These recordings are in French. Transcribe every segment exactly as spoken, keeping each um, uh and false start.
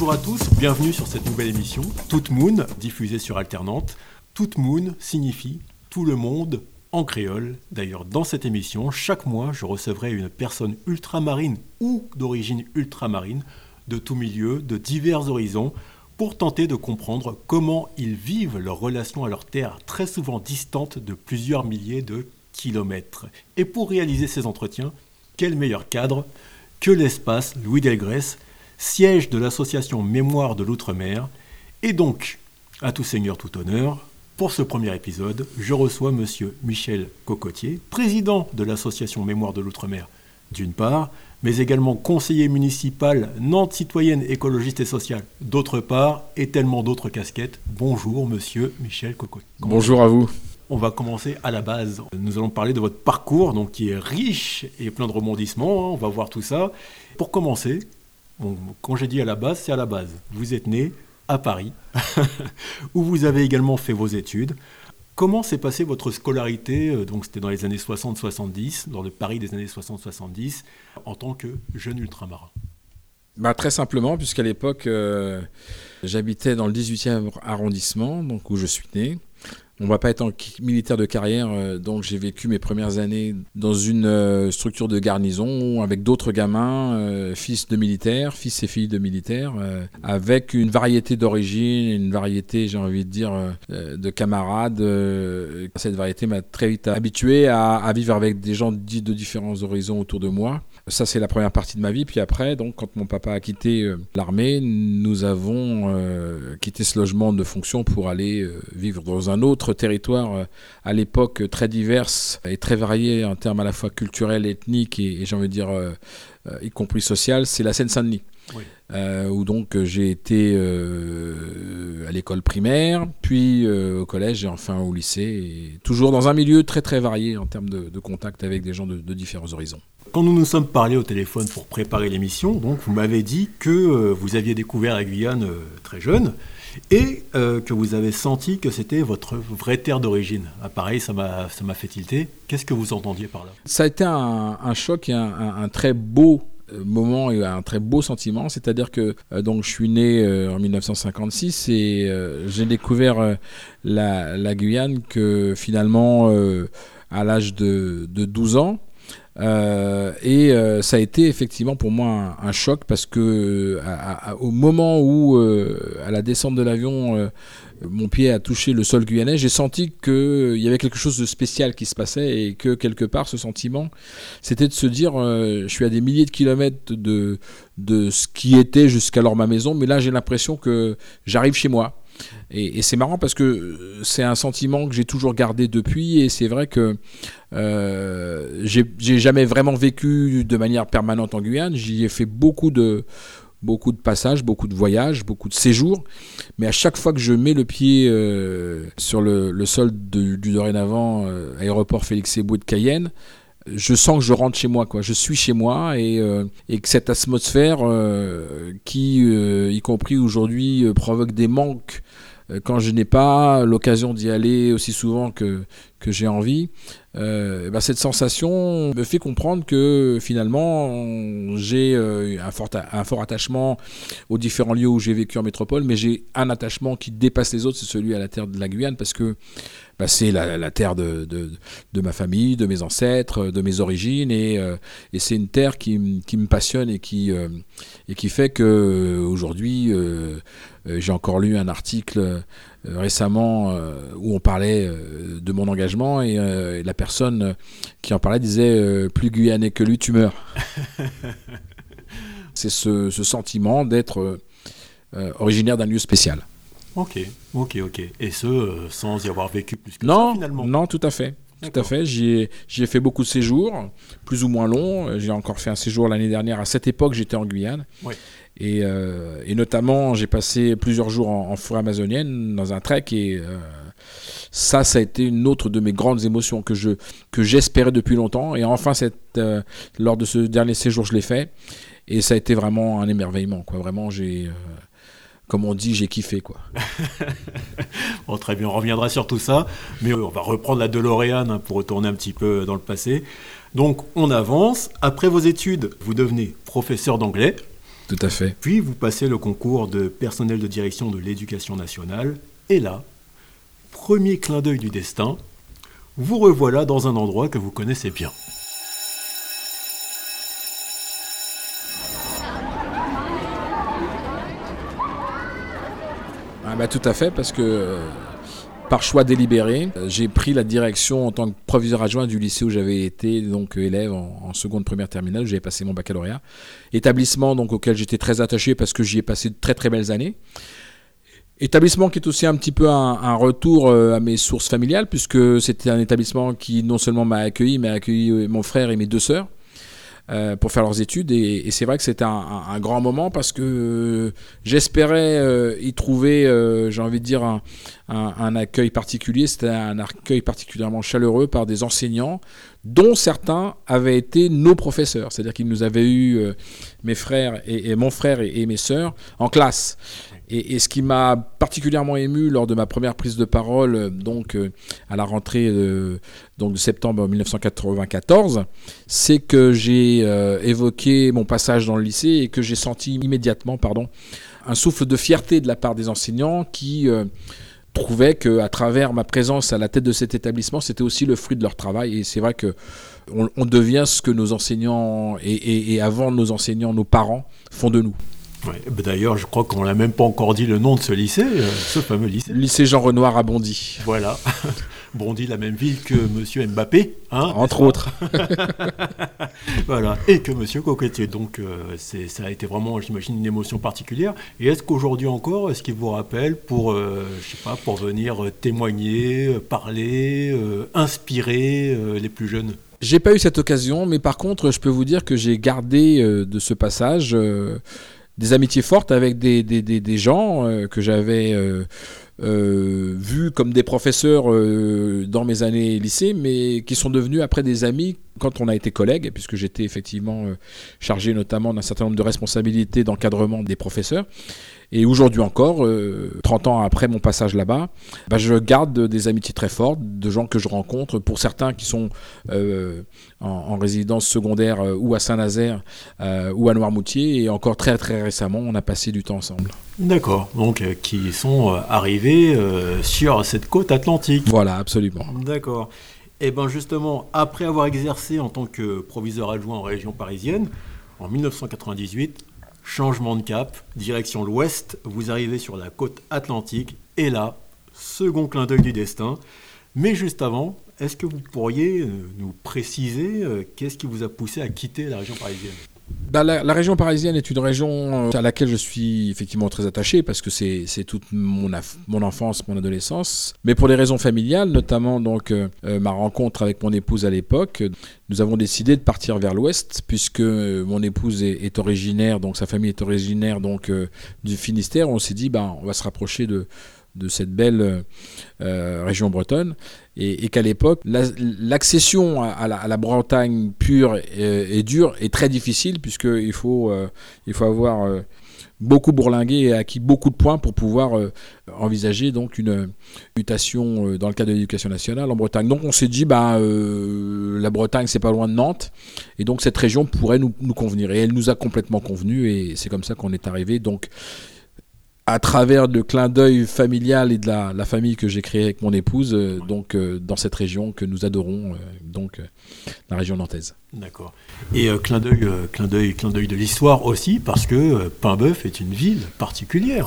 Bonjour à tous, bienvenue sur cette nouvelle émission Tout Moon, diffusée sur Alternante. Tout Moon signifie tout le monde en créole. D'ailleurs, dans cette émission, chaque mois, je recevrai une personne ultramarine ou d'origine ultramarine, de tout milieu, de divers horizons, pour tenter de comprendre comment ils vivent leur relation à leur terre, très souvent distante de plusieurs milliers de kilomètres. Et pour réaliser ces entretiens, quel meilleur cadre que l'espace Louis Delgrès, siège de l'association Mémoire de l'Outre-mer. Et donc, à tout seigneur, tout honneur, pour ce premier épisode, je reçois monsieur Michel Cocotier, président de l'association Mémoire de l'Outre-mer, d'une part, mais également conseiller municipal Nantes citoyenne, écologiste et sociale, d'autre part, et tellement d'autres casquettes. Bonjour monsieur Michel Cocotier. Bonjour à vous. On va commencer à la base. Nous allons parler de votre parcours, donc qui est riche et plein de rebondissements. Hein, on va voir tout ça. Pour commencer, bon, quand j'ai dit à la base, c'est à la base. Vous êtes né à Paris, où vous avez également fait vos études. Comment s'est passée votre scolarité ? Donc c'était dans les années soixante soixante-dix, dans le Paris des années soixante soixante-dix, en tant que jeune ultramarin. Bah, très simplement, puisqu'à l'époque, euh, j'habitais dans le dix-huitième arrondissement, donc où je suis né. On ne va pas être en militaire de carrière, euh, donc j'ai vécu mes premières années dans une euh, structure de garnison avec d'autres gamins, euh, fils de militaires, fils et filles de militaires, euh, avec une variété d'origines, une variété, j'ai envie de dire, euh, de camarades. Euh, cette variété m'a très vite habitué à, à vivre avec des gens dits de différents horizons autour de moi. Ça, c'est la première partie de ma vie. Puis après, donc, quand mon papa a quitté euh, l'armée, nous avons euh, quitté ce logement de fonction pour aller euh, vivre dans un autre territoire, euh, à l'époque très divers et très varié en termes à la fois culturels, ethniques et, et j'ai envie de dire, euh, euh, y compris social, c'est la Seine-Saint-Denis. Oui. Euh, où donc j'ai été euh, à l'école primaire, puis euh, au collège et enfin au lycée, et toujours dans un milieu très très varié en termes de, de contact avec des gens de, de différents horizons. Quand nous nous sommes parlé au téléphone pour préparer l'émission, donc vous m'avez dit que euh, vous aviez découvert la Guyane euh, très jeune et euh, que vous avez senti que c'était votre vraie terre d'origine. Ah, pareil, ça m'a, ça m'a fait tilter. Qu'est-ce que vous entendiez par là ? Ça a été un, un choc et un, un, un très beau moment et un très beau sentiment, c'est-à-dire que euh, donc je suis né euh, en dix-neuf cent cinquante-six et euh, j'ai découvert euh, la, la Guyane que finalement euh, à l'âge de, de douze ans. Euh, et euh, ça a été effectivement pour moi un, un choc parce que à, à, au moment où euh, à la descente de l'avion euh, mon pied a touché le sol guyanais, j'ai senti qu'il euh, y avait quelque chose de spécial qui se passait et que quelque part ce sentiment c'était de se dire euh, je suis à des milliers de kilomètres de, de ce qui était jusqu'alors ma maison, mais là j'ai l'impression que j'arrive chez moi. Et, et c'est marrant parce que c'est un sentiment que j'ai toujours gardé depuis et c'est vrai que euh, j'ai, j'ai jamais vraiment vécu de manière permanente en Guyane. J'y ai fait beaucoup de, beaucoup de passages, beaucoup de voyages, beaucoup de séjours, mais à chaque fois que je mets le pied euh, sur le, le sol de, du dorénavant euh, aéroport Félix-Éboué de Cayenne, je sens que je rentre chez moi, quoi. Je suis chez moi et, euh, et que cette atmosphère euh, qui, euh, y compris aujourd'hui, euh, provoque des manques euh, quand je n'ai pas l'occasion d'y aller aussi souvent que, que j'ai envie, euh, bah cette sensation me fait comprendre que finalement j'ai euh, un, fort, un fort attachement aux différents lieux où j'ai vécu en métropole, mais j'ai un attachement qui dépasse les autres, c'est celui à la terre de la Guyane parce que bah, c'est la, la terre de, de, de ma famille, de mes ancêtres, de mes origines et, euh, et c'est une terre qui, qui me passionne et qui, euh, et qui fait qu'aujourd'hui euh, euh, j'ai encore lu un article euh, récemment euh, où on parlait euh, de mon engagement et, euh, et la personne qui en parlait disait euh, plus guyanais que lui tu meurs. C'est ce, ce sentiment d'être euh, originaire d'un lieu spécial. Ok, ok, ok. Et ce, euh, sans y avoir vécu plus que non, ça finalement. Non, tout à fait. D'accord. Tout à fait. J'y ai, j'y ai fait beaucoup de séjours, plus ou moins longs. J'ai encore fait un séjour l'année dernière. À cette époque, j'étais en Guyane. Oui. Et, euh, et notamment, j'ai passé plusieurs jours en, en forêt amazonienne, dans un trek. Et euh, ça, ça a été une autre de mes grandes émotions que, je, que j'espérais depuis longtemps. Et enfin, cette, euh, lors de ce dernier séjour, je l'ai fait. Et ça a été vraiment un émerveillement, quoi. Vraiment, j'ai... Euh, Comme on dit, j'ai kiffé, quoi. Bon, très bien, on reviendra sur tout ça. Mais on va reprendre la DeLorean hein, pour retourner un petit peu dans le passé. Donc, on avance. Après vos études, vous devenez professeur d'anglais. Tout à fait. Puis vous passez le concours de personnel de direction de l'éducation nationale. Et là, premier clin d'œil du destin, vous revoilà dans un endroit que vous connaissez bien. Ah bah, tout à fait, parce que euh, par choix délibéré, euh, j'ai pris la direction en tant que proviseur adjoint du lycée où j'avais été donc élève en, en seconde première terminale, où j'avais passé mon baccalauréat. Établissement donc auquel j'étais très attaché parce que j'y ai passé de très très belles années. Établissement qui est aussi un petit peu un, un retour à mes sources familiales, puisque c'était un établissement qui non seulement m'a accueilli, mais a accueilli mon frère et mes deux sœurs euh, pour faire leurs études. Et, et c'est vrai que c'était un, un, un grand moment parce que euh, j'espérais euh, y trouver, euh, j'ai envie de dire, un, un, un accueil particulier. C'était un accueil particulièrement chaleureux par des enseignants dont certains avaient été nos professeurs. C'est-à-dire qu'ils nous avaient eu, euh, mes frères et, et mon frère et, et mes sœurs, en classe. Et, et ce qui m'a particulièrement ému lors de ma première prise de parole, donc euh, à la rentrée euh, donc de septembre mille neuf cent quatre-vingt-quatorze, c'est que j'ai euh, évoqué mon passage dans le lycée et que j'ai senti immédiatement, pardon, un souffle de fierté de la part des enseignants qui euh, trouvaient qu'à travers ma présence à la tête de cet établissement, c'était aussi le fruit de leur travail. Et c'est vrai que on, on devient ce que nos enseignants et, et, et avant nos enseignants, nos parents font de nous. Ouais, d'ailleurs, je crois qu'on ne l'a même pas encore dit le nom de ce lycée, euh, ce fameux lycée. Lycée Jean Renoir à Bondy. Voilà. Bondy, la même ville que Monsieur Mbappé. Hein, entre autres. Voilà. Et que Monsieur Coquetier. Donc, euh, c'est, ça a été vraiment, j'imagine, une émotion particulière. Et est-ce qu'aujourd'hui encore, est-ce qu'il vous rappelle pour, euh, je sais pas, pour venir témoigner, parler, euh, inspirer euh, les plus jeunes ? J'ai pas eu cette occasion, mais par contre, je peux vous dire que j'ai gardé euh, de ce passage euh, des amitiés fortes avec des, des, des, des gens euh, que j'avais euh, euh, vus comme des professeurs euh, dans mes années lycée, mais qui sont devenus après des amis quand on a été collègues, puisque j'étais effectivement euh, chargé notamment d'un certain nombre de responsabilités d'encadrement des professeurs. Et aujourd'hui encore, euh, trente ans après mon passage là-bas, bah, je garde des amitiés très fortes, de gens que je rencontre, pour certains qui sont euh, en, en résidence secondaire euh, ou à Saint-Nazaire euh, ou à Noirmoutier, et encore très très récemment, on a passé du temps ensemble. D'accord, donc euh, qui sont euh, arrivés euh, sur cette côte atlantique. Voilà, absolument. D'accord. Et bien justement, après avoir exercé en tant que proviseur adjoint en région parisienne, en mille neuf cent quatre-vingt-dix-huit, changement de cap, direction l'ouest, vous arrivez sur la côte atlantique, et là, second clin d'œil du destin. Mais juste avant, est-ce que vous pourriez nous préciser euh, qu'est-ce qui vous a poussé à quitter la région parisienne ? Bah, la, la région parisienne est une région à laquelle je suis effectivement très attaché parce que c'est, c'est toute mon, af- mon enfance, mon adolescence. Mais pour des raisons familiales, notamment donc euh, ma rencontre avec mon épouse à l'époque, nous avons décidé de partir vers l'ouest puisque mon épouse est, est originaire, donc sa famille est originaire donc euh, du Finistère. On s'est dit bah on va se rapprocher de de cette belle euh, région bretonne, et, et qu'à l'époque, la, l'accession à, à, la, à la Bretagne pure et, et dure est très difficile, puisqu'il faut, euh, il faut avoir euh, beaucoup bourlingué et acquis beaucoup de points pour pouvoir euh, envisager donc une mutation euh, dans le cadre de l'éducation nationale en Bretagne. Donc on s'est dit, bah, euh, la Bretagne, c'est pas loin de Nantes, et donc cette région pourrait nous, nous convenir. Et elle nous a complètement convenu, et c'est comme ça qu'on est arrivé. Donc, à travers le clin d'œil familial et de la, la famille que j'ai créée avec mon épouse, euh, donc euh, dans cette région que nous adorons, euh, donc euh, la région nantaise. D'accord. Et euh, clin d'œil, euh, clin d'œil, clin d'œil de l'histoire aussi, parce que euh, Paimboeuf est une ville particulière.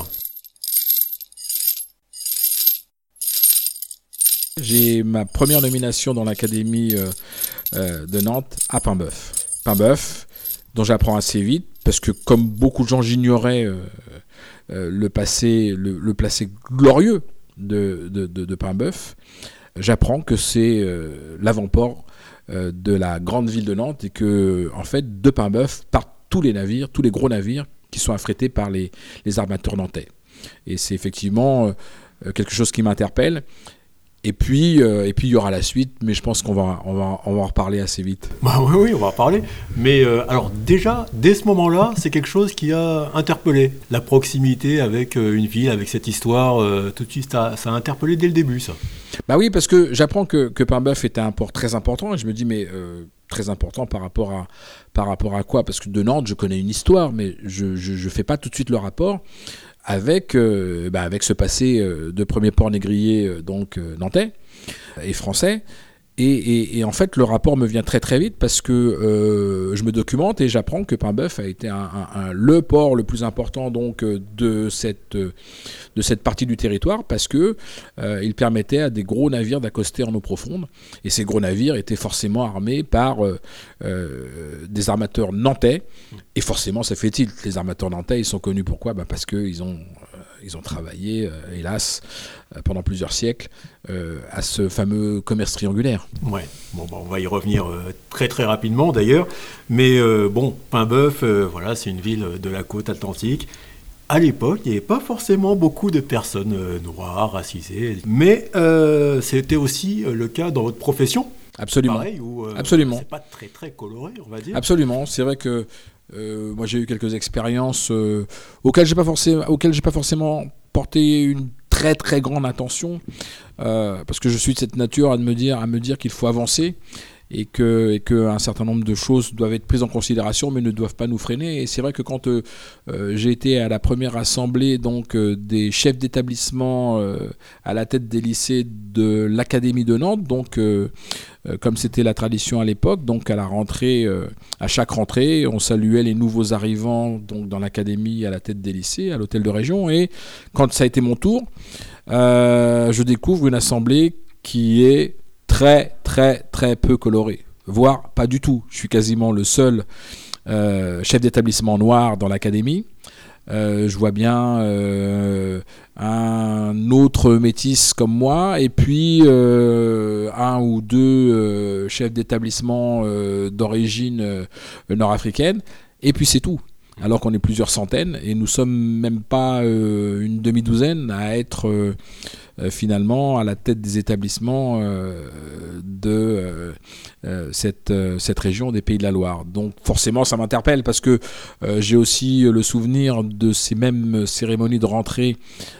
J'ai ma première nomination dans l'académie euh, euh, de Nantes à Paimboeuf. Paimboeuf, dont j'apprends assez vite, parce que comme beaucoup de gens, j'ignorais euh, Euh, le passé, le, le passé glorieux de, de, de, de Paimboeuf. J'apprends que c'est euh, l'avant-port euh, de la grande ville de Nantes et que, en fait, de Paimboeuf partent tous les navires, tous les gros navires qui sont affrétés par les, les armateurs nantais. Et c'est effectivement euh, quelque chose qui m'interpelle. Et puis, euh, et puis il y aura la suite, mais je pense qu'on va, on va, on va en reparler assez vite. Bah oui, oui, on va en parler. Mais euh, alors déjà, dès ce moment-là, c'est quelque chose qui a interpellé. La proximité avec euh, une ville, avec cette histoire, euh, tout de suite, ça, ça a interpellé dès le début, ça. Bah oui, parce que j'apprends que, que Paimboeuf était un port très important, et je me dis, mais euh, très important par rapport à, par rapport à quoi ? Parce que de Nantes, je connais une histoire, mais je ne fais pas tout de suite le rapport avec, euh, bah avec ce passé euh, de premier port négrier euh, donc euh, nantais et français. Et, et, et en fait, le rapport me vient très très vite parce que euh, je me documente et j'apprends que Paimboeuf a été un, un, un, le port le plus important donc de cette, de cette partie du territoire parce que euh, il permettait à des gros navires d'accoster en eau profonde. Et ces gros navires étaient forcément armés par euh, euh, des armateurs nantais. Et forcément, ça fait tilt. Les armateurs nantais, ils sont connus pourquoi ? Ben parce qu'ils ont... Ils ont travaillé, euh, hélas, euh, pendant plusieurs siècles euh, à ce fameux commerce triangulaire. Ouais, bon, bah, on va y revenir euh, très très rapidement d'ailleurs. Mais euh, bon, Paimboeuf, euh, voilà, c'est une ville de la côte atlantique. À l'époque, il n'y avait pas forcément beaucoup de personnes euh, noires, racisées. Mais euh, c'était aussi le cas dans votre profession. Absolument. Pareil, où euh, Absolument. c'est pas très très coloré, on va dire. Absolument. C'est vrai que Euh, moi j'ai eu quelques expériences euh, auxquelles j'ai pas forcément auxquelles j'ai pas forcément porté une très très grande attention euh, parce que je suis de cette nature à me dire à me dire qu'il faut avancer et que et que un certain nombre de choses doivent être prises en considération mais ne doivent pas nous freiner. Et c'est vrai que quand euh, euh, j'ai été à la première assemblée donc euh, des chefs d'établissement euh, à la tête des lycées de l'Académie de Nantes, donc euh, euh, comme c'était la tradition à l'époque, donc à la rentrée, euh, à chaque rentrée, on saluait les nouveaux arrivants donc dans l'académie à la tête des lycées, à l'hôtel de région. Et quand ça a été mon tour, euh, je découvre une assemblée qui est très très très peu coloré, voire pas du tout. Je suis quasiment le seul euh, chef d'établissement noir dans l'académie. Euh, je vois bien euh, un autre métis comme moi et puis euh, un ou deux euh, chefs d'établissement euh, d'origine euh, nord-africaine et puis c'est tout. Alors qu'on est plusieurs centaines et nous sommes même pas euh, une demi-douzaine à être euh, euh, finalement à la tête des établissements euh, de euh, euh, cette, euh, cette région des Pays de la Loire. Donc forcément ça m'interpelle parce que euh, j'ai aussi le souvenir de ces mêmes cérémonies de rentrée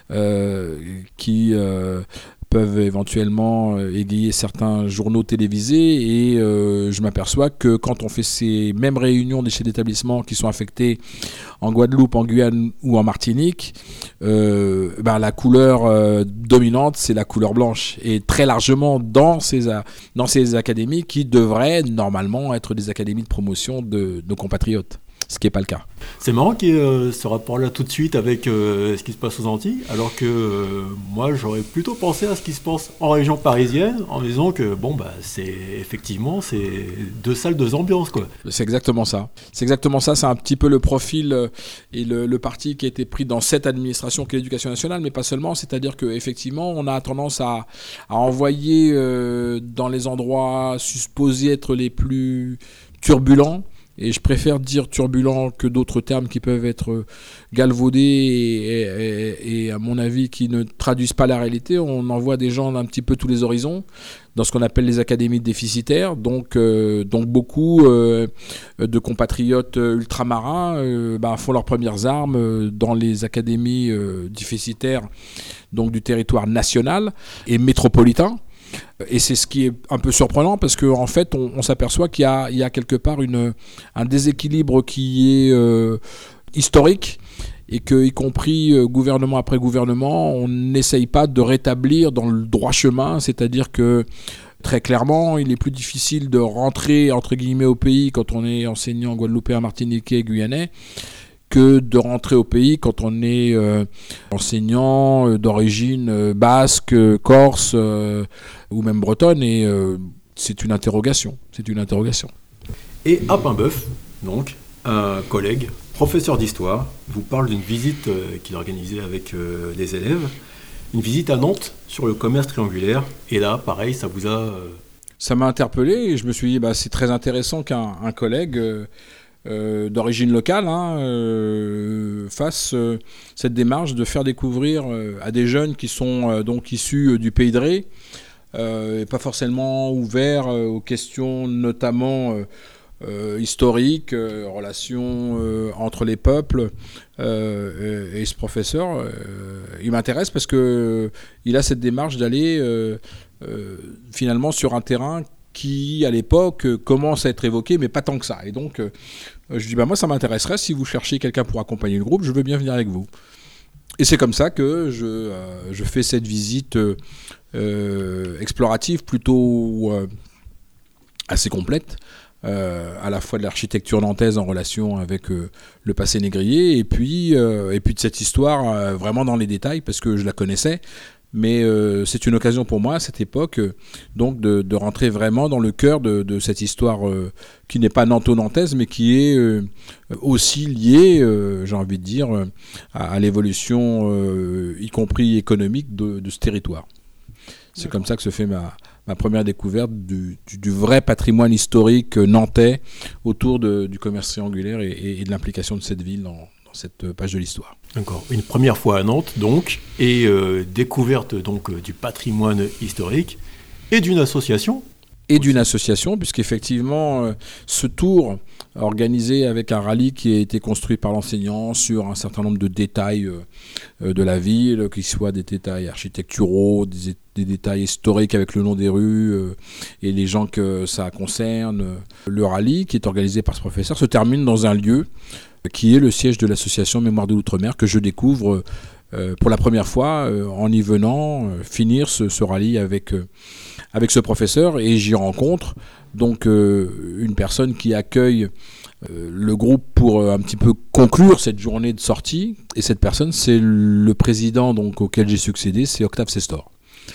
euh, qui... Euh, peuvent éventuellement égayer certains journaux télévisés et euh, je m'aperçois que quand on fait ces mêmes réunions des chefs d'établissement qui sont affectés en Guadeloupe, en Guyane ou en Martinique, euh, ben la couleur euh, dominante c'est la couleur blanche et très largement dans ces, dans ces académies qui devraient normalement être des académies de promotion de nos compatriotes. Ce qui n'est pas le cas. C'est marrant qu'il y ait euh, ce rapport-là tout de suite avec euh, ce qui se passe aux Antilles, alors que euh, moi j'aurais plutôt pensé à ce qui se passe en région parisienne, en disant que bon bah c'est effectivement c'est deux salles, deux ambiances quoi. C'est exactement ça. C'est exactement ça. C'est un petit peu le profil euh, et le, le parti qui a été pris dans cette administration qu'est l'Éducation nationale, mais pas seulement. C'est-à-dire que effectivement on a tendance à, à envoyer euh, dans les endroits supposés être les plus turbulents. Et je préfère dire turbulent que d'autres termes qui peuvent être galvaudés et, et, et à mon avis qui ne traduisent pas la réalité. On envoie des gens d'un petit peu tous les horizons dans ce qu'on appelle les académies déficitaires. Donc, euh, donc beaucoup euh, de compatriotes ultramarins euh, bah, font leurs premières armes dans les académies euh, déficitaires donc du territoire national et métropolitain. Et c'est ce qui est un peu surprenant parce qu'en en fait, on, on s'aperçoit qu'il y a, il y a quelque part une, un déséquilibre qui est euh, historique et que, y compris euh, gouvernement après gouvernement, on n'essaye pas de rétablir dans le droit chemin, c'est-à-dire que très clairement, il est plus difficile de rentrer entre guillemets au pays quand on est enseignant guadeloupéen, martiniquais, guyanais, que de rentrer au pays quand on est euh, enseignant euh, d'origine euh, basque, euh, corse euh, ou même bretonne. Et euh, c'est une interrogation. C'est une interrogation. Et à Paimboeuf, donc, un collègue, professeur d'histoire, vous parle d'une visite euh, qu'il organisait avec euh, les élèves. Une visite à Nantes sur le commerce triangulaire. Et là, pareil, ça vous a... Euh... Ça m'a interpellé et je me suis dit, bah, c'est très intéressant qu'un un collègue... Euh, Euh, d'origine locale hein, euh, fasse euh, cette démarche de faire découvrir euh, à des jeunes qui sont euh, donc issus euh, du Pays de Ré euh, et pas forcément ouvert euh, aux questions notamment euh, euh, historiques, euh, relations euh, entre les peuples. Euh, et, et ce professeur, euh, il m'intéresse parce que il a cette démarche d'aller euh, euh, finalement sur un terrain qui, à l'époque, commence à être évoqué, mais pas tant que ça. Et donc, euh, je dis, bah, moi, ça m'intéresserait. Si vous cherchez quelqu'un pour accompagner le groupe, je veux bien venir avec vous. Et c'est comme ça que je, euh, je fais cette visite euh, explorative plutôt euh, assez complète, euh, à la fois de l'architecture nantaise en relation avec euh, le passé négrier, et puis, euh, et puis de cette histoire euh, vraiment dans les détails, parce que je la connaissais. Mais euh, c'est une occasion pour moi à cette époque euh, donc de, de rentrer vraiment dans le cœur de, de cette histoire euh, qui n'est pas nanto-nantaise mais qui est euh, aussi liée, euh, j'ai envie de dire, euh, à, à l'évolution euh, y compris économique de, de ce territoire. C'est D'accord. Comme ça que se fait ma, ma première découverte du, du, du vrai patrimoine historique nantais autour de, du commerce triangulaire et, et, et de l'implication de cette ville dans cette page de l'histoire. D'accord. Une première fois à Nantes, donc, et euh, découverte donc euh, du patrimoine historique et d'une association. Et d'une association, puisqu'effectivement, euh, ce tour organisé avec un rallye qui a été construit par l'enseignant sur un certain nombre de détails euh, de la ville, qu'ils soient des détails architecturaux, des, des détails historiques avec le nom des rues euh, et les gens que ça concerne. Le rallye, qui est organisé par ce professeur, se termine dans un lieu qui est le siège de l'association Mémoire de l'Outre-mer, que je découvre euh, pour la première fois euh, en y venant euh, finir ce, ce rallye avec, euh, avec ce professeur, et j'y rencontre donc euh, une personne qui accueille euh, le groupe pour euh, un petit peu conclure cette journée de sortie, et cette personne, c'est le président donc, auquel j'ai succédé, c'est Octave Sestor.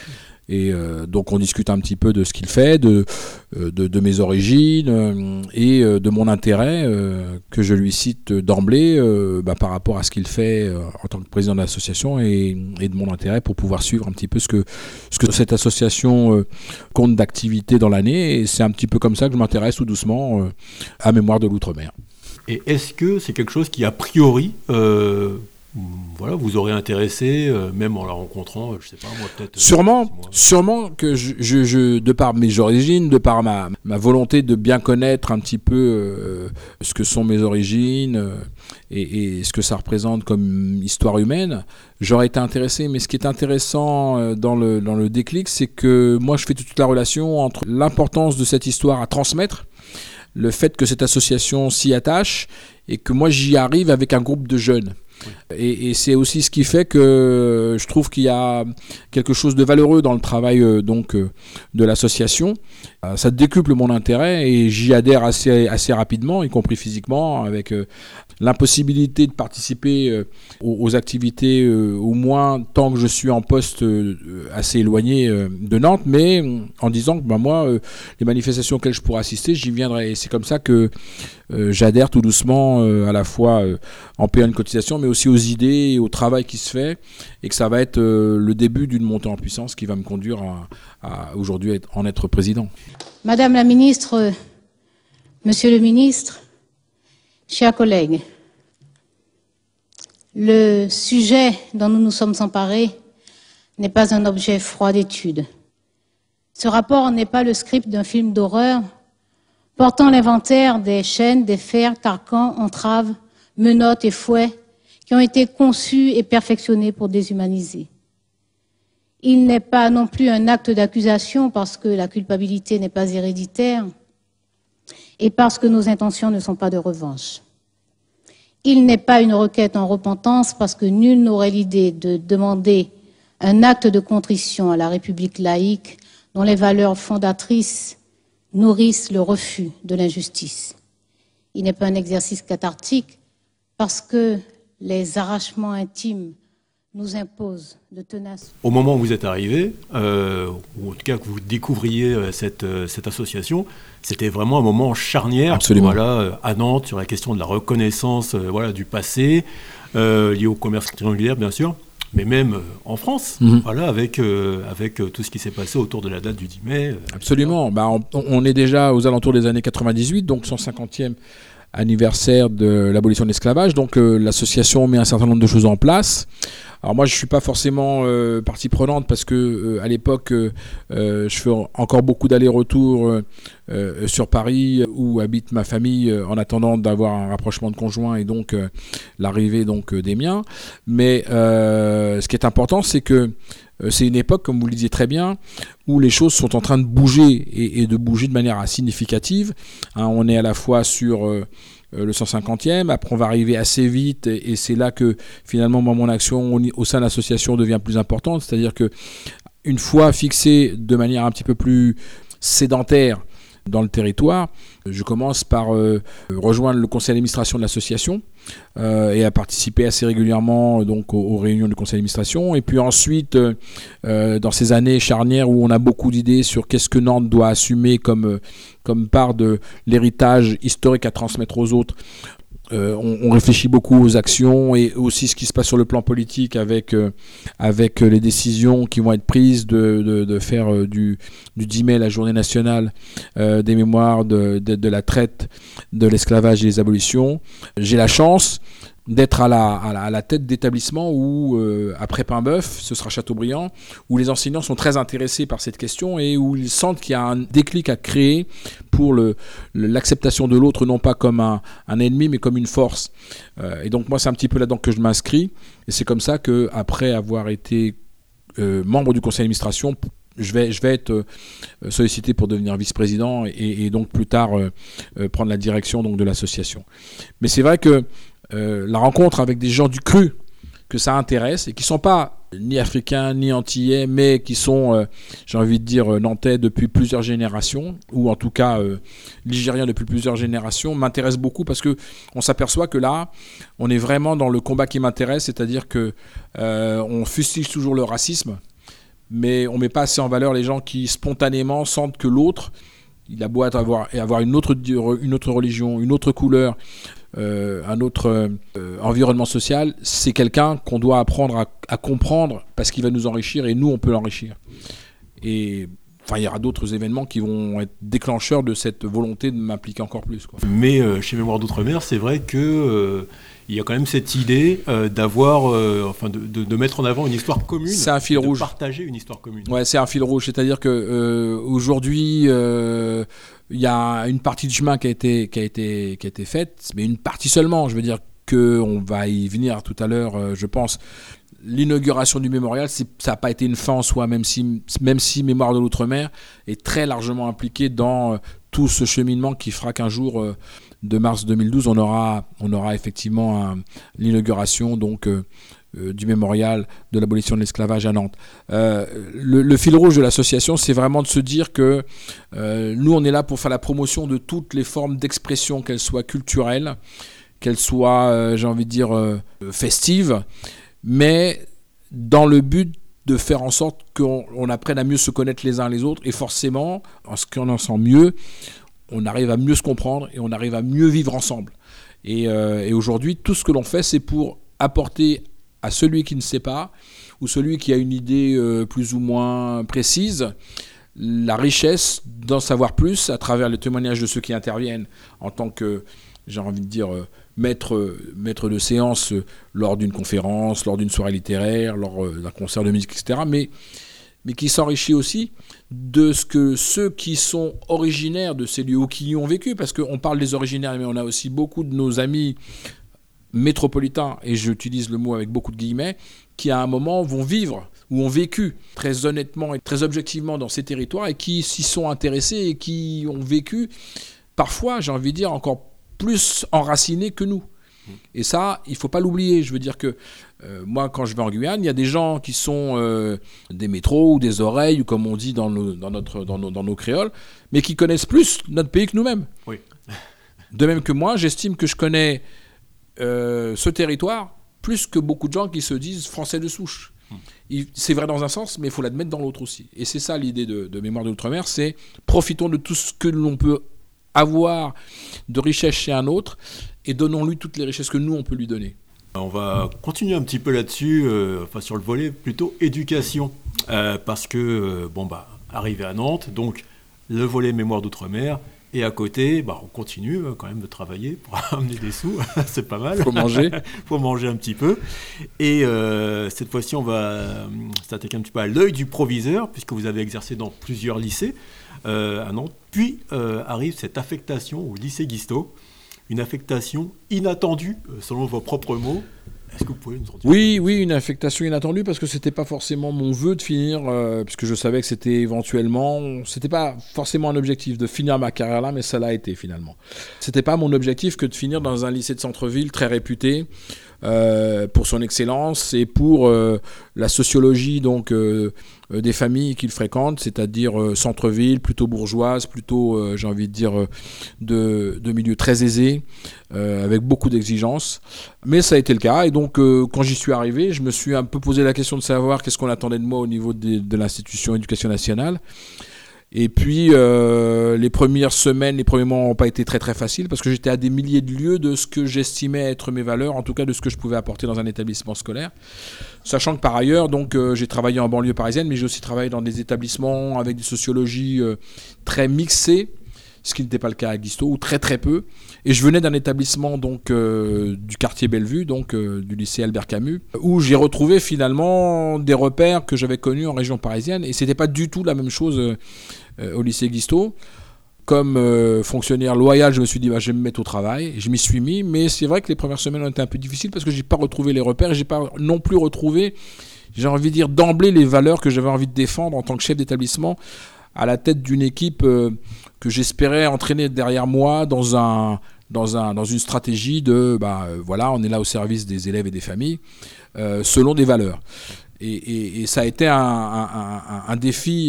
Et euh, donc on discute un petit peu de ce qu'il fait, de, euh, de, de mes origines euh, et euh, de mon intérêt euh, que je lui cite d'emblée euh, bah, par rapport à ce qu'il fait euh, en tant que président de l'association, et, et de mon intérêt pour pouvoir suivre un petit peu ce que, ce que cette association euh, compte d'activité dans l'année. Et c'est un petit peu comme ça que je m'intéresse tout doucement euh, à Mémoire de l'Outre-mer. Et est-ce que c'est quelque chose qui a priori... Euh Voilà, vous aurez intéressé, euh, même en la rencontrant, je sais pas, moi peut-être... Sûrement, moi. sûrement que je, je, je, de par mes origines, de par ma, ma volonté de bien connaître un petit peu euh, ce que sont mes origines euh, et, et ce que ça représente comme histoire humaine, j'aurais été intéressé. Mais ce qui est intéressant euh, dans, le, dans le déclic, c'est que moi je fais toute la relation entre l'importance de cette histoire à transmettre, le fait que cette association s'y attache, et que moi j'y arrive avec un groupe de jeunes. Et, et c'est aussi ce qui fait que je trouve qu'il y a quelque chose de valeureux dans le travail euh, donc, euh, de l'association. Euh, ça décuple mon intérêt et j'y adhère assez, assez rapidement, y compris physiquement, avec euh, l'impossibilité de participer euh, aux, aux activités, euh, au moins tant que je suis en poste euh, assez éloigné euh, de Nantes, mais en disant que ben, moi, euh, les manifestations auxquelles je pourrais assister, j'y viendrai. Et c'est comme ça que euh, j'adhère tout doucement euh, à la fois euh, en payant une cotisation, mais aussi aux idées et au travail qui se fait, et que ça va être euh, le début d'une montée en puissance qui va me conduire à, à aujourd'hui être, en être président. Madame la ministre, euh, monsieur le ministre, chers collègues, le sujet dont nous nous sommes emparés n'est pas un objet froid d'étude. Ce rapport n'est pas le script d'un film d'horreur portant l'inventaire des chaînes, des fers, carcans, entraves, menottes et fouets qui ont été conçus et perfectionnés pour déshumaniser. Il n'est pas non plus un acte d'accusation parce que la culpabilité n'est pas héréditaire et parce que nos intentions ne sont pas de revanche. Il n'est pas une requête en repentance parce que nul n'aurait l'idée de demander un acte de contrition à la République laïque dont les valeurs fondatrices nourrissent le refus de l'injustice. Il n'est pas un exercice cathartique parce que les arrachements intimes nous imposent de tenaces. Au moment où vous êtes arrivé, euh, ou en tout cas que vous découvriez cette, cette association, c'était vraiment un moment charnière. Absolument. Voilà, à Nantes, sur la question de la reconnaissance euh, voilà, du passé, euh, lié au commerce triangulaire bien sûr, mais même en France, mmh. voilà, avec, euh, avec tout ce qui s'est passé autour de la date du dix mai. Euh, Absolument. Bah, on, on est déjà aux alentours des années quatre-vingt-dix-huit, donc cent cinquantième anniversaire de l'abolition de l'esclavage. Donc euh, l'association met un certain nombre de choses en place. Alors moi je suis pas forcément euh, partie prenante parce que euh, à l'époque euh, euh, je fais encore beaucoup d'allers-retours euh, euh, sur Paris où habite ma famille euh, en attendant d'avoir un rapprochement de conjoints et donc euh, l'arrivée donc euh, des miens. Mais euh, ce qui est important, c'est que euh, c'est une époque, comme vous le disiez très bien, où les choses sont en train de bouger et, et de bouger de manière significative. Hein, on est à la fois sur euh, le cent cinquantième, après on va arriver assez vite et, et c'est là que finalement moi, mon action au, au sein de l'association devient plus importante, c'est-à-dire que une fois fixée de manière un petit peu plus sédentaire dans le territoire, je commence par euh, rejoindre le conseil d'administration de l'association euh, et à participer assez régulièrement donc, aux, aux réunions du conseil d'administration. Et puis ensuite, euh, dans ces années charnières où on a beaucoup d'idées sur qu'est-ce que Nantes doit assumer comme, comme part de l'héritage historique à transmettre aux autres, Euh, on, on réfléchit beaucoup aux actions et aussi ce qui se passe sur le plan politique avec, euh, avec les décisions qui vont être prises de, de, de faire euh, du, du dix mai la journée nationale euh, des mémoires de, de, de la traite, de l'esclavage et des abolitions. J'ai la chance d'être à la, à la, à la tête d'établissements où, euh, après Paimboeuf, ce sera Chateaubriand, où les enseignants sont très intéressés par cette question et où ils sentent qu'il y a un déclic à créer pour le, le, l'acceptation de l'autre, non pas comme un, un ennemi, mais comme une force. Euh, et donc moi, c'est un petit peu là-dedans que je m'inscris. Et c'est comme ça qu'après avoir été euh, membre du conseil d'administration, je vais, je vais être euh, sollicité pour devenir vice-président et, et donc plus tard euh, euh, prendre la direction donc, de l'association. Mais c'est vrai que Euh, la rencontre avec des gens du cru que ça intéresse et qui ne sont pas ni africains ni antillais mais qui sont, euh, j'ai envie de dire, nantais depuis plusieurs générations ou en tout cas euh, ligériens depuis plusieurs générations m'intéresse beaucoup parce qu'on s'aperçoit que là on est vraiment dans le combat qui m'intéresse, c'est-à-dire que euh, on fustige toujours le racisme mais on ne met pas assez en valeur les gens qui spontanément sentent que l'autre, il a beau avoir, avoir une, autre, une autre religion, une autre couleur, Euh, un autre euh, environnement social, c'est quelqu'un qu'on doit apprendre à, à comprendre parce qu'il va nous enrichir et nous on peut l'enrichir. Et enfin il y aura d'autres événements qui vont être déclencheurs de cette volonté de m'impliquer encore plus, quoi. Mais euh, chez Mémoire d'Outre-mer, c'est vrai que euh, il y a quand même cette idée euh, d'avoir, euh, enfin de, de, de mettre en avant une histoire commune. C'est un fil de rouge. Partager une histoire commune. Ouais, c'est un fil rouge. C'est-à-dire que euh, aujourd'hui, euh, il y a une partie du chemin qui a été qui a été qui a été faite, mais une partie seulement. Je veux dire que on va y venir tout à l'heure. Euh, je pense. L'inauguration du mémorial, c'est, ça n'a pas été une fin en soi, même si, même si Mémoire de l'Outre-mer est très largement impliqué dans euh, tout ce cheminement qui fera qu'un jour, euh, de mars deux mille douze, on aura, on aura effectivement un, l'inauguration donc, euh, euh, du mémorial de l'abolition de l'esclavage à Nantes. Euh, le, le fil rouge de l'association, c'est vraiment de se dire que euh, nous, on est là pour faire la promotion de toutes les formes d'expression, qu'elles soient culturelles, qu'elles soient, euh, j'ai envie de dire, euh, festives, mais dans le but de faire en sorte qu'on on apprenne à mieux se connaître les uns les autres, et forcément, en ce qu'on en sent mieux, on arrive à mieux se comprendre et on arrive à mieux vivre ensemble. Et, euh, et aujourd'hui, tout ce que l'on fait, c'est pour apporter à celui qui ne sait pas, ou celui qui a une idée euh, plus ou moins précise, la richesse d'en savoir plus à travers le témoignage de ceux qui interviennent en tant que, j'ai envie de dire, euh, maître, maître de séance euh, lors d'une conférence, lors d'une soirée littéraire, lors euh, d'un concert de musique, et cetera. Mais, mais qui s'enrichit aussi de ce que ceux qui sont originaires de ces lieux ou qui y ont vécu, parce qu'on parle des originaires, mais on a aussi beaucoup de nos amis métropolitains, et j'utilise le mot avec beaucoup de guillemets, qui à un moment vont vivre ou ont vécu très honnêtement et très objectivement dans ces territoires et qui s'y sont intéressés et qui ont vécu parfois, j'ai envie de dire, encore plus enracinés que nous. Et ça, il ne faut pas l'oublier. Je veux dire que euh, moi, quand je vais en Guyane, il y a des gens qui sont euh, des métros ou des oreilles, ou comme on dit dans nos, dans notre, dans nos, dans nos créoles, mais qui connaissent plus notre pays que nous-mêmes. Oui. De même que moi, j'estime que je connais euh, ce territoire plus que beaucoup de gens qui se disent français de souche. Hum. Il, c'est vrai dans un sens, mais il faut l'admettre dans l'autre aussi. Et c'est ça l'idée de, de Mémoire de l'Outre-mer, c'est profitons de tout ce que l'on peut avoir de richesse chez un autre et donnons-lui toutes les richesses que nous, on peut lui donner. On va continuer un petit peu là-dessus, euh, enfin sur le volet plutôt éducation, euh, parce que, euh, bon bah, arrivé à Nantes, donc le volet Mémoire d'Outre-mer, Et à côté, bah, on continue euh, quand même de travailler pour amener des sous, c'est pas mal. Faut manger. Faut manger un petit peu. Et euh, cette fois-ci, on va euh, s'attaquer un petit peu à l'œil du proviseur, puisque vous avez exercé dans plusieurs lycées euh, à Nantes. Puis euh, arrive cette affectation au lycée Guisto, une affectation inattendue, euh, selon vos propres mots. Est-ce que vous pouvez nous en dire ? Oui, oui, une affectation inattendue parce que c'était pas forcément mon vœu de finir, euh, puisque je savais que c'était éventuellement, c'était pas forcément un objectif de finir ma carrière là, mais ça l'a été finalement. C'était pas mon objectif que de finir dans un lycée de centre-ville très réputé euh, pour son excellence et pour euh, la sociologie donc euh, des familles qu'il fréquente, c'est-à-dire euh, centre-ville, plutôt bourgeoise, plutôt, euh, j'ai envie de dire, euh, de, de milieux très aisés, euh, avec beaucoup d'exigences. Mais ça a été le cas. Et donc, euh, quand j'y suis arrivé, je me suis un peu posé la question de savoir qu'est-ce qu'on attendait de moi au niveau de, de l'institution éducation nationale. Et puis, euh, les premières semaines, les premiers mois n'ont pas été très très faciles parce que j'étais à des milliers de lieues de ce que j'estimais être mes valeurs, en tout cas de ce que je pouvais apporter dans un établissement scolaire. Sachant que par ailleurs, donc, euh, j'ai travaillé en banlieue parisienne, mais j'ai aussi travaillé dans des établissements avec des sociologies euh, très mixées, ce qui n'était pas le cas à Guisto, ou très très peu. Et je venais d'un établissement donc euh, du quartier Bellevue, donc euh, du lycée Albert Camus, où j'ai retrouvé finalement des repères que j'avais connus en région parisienne. Et c'était pas du tout la même chose euh, euh, au lycée Guisto. Comme euh, fonctionnaire loyal, je me suis dit bah, je vais me mettre au travail. Je m'y suis mis, mais c'est vrai que les premières semaines ont été un peu difficiles parce que j'ai pas retrouvé les repères et j'ai pas non plus retrouvé, j'ai envie de dire d'emblée, les valeurs que j'avais envie de défendre en tant que chef d'établissement à la tête d'une équipe euh, que j'espérais entraîner derrière moi dans un dans un dans une stratégie de bah euh, voilà, on est là au service des élèves et des familles euh, selon des valeurs. Et, et, et ça a été un, un, un, un défi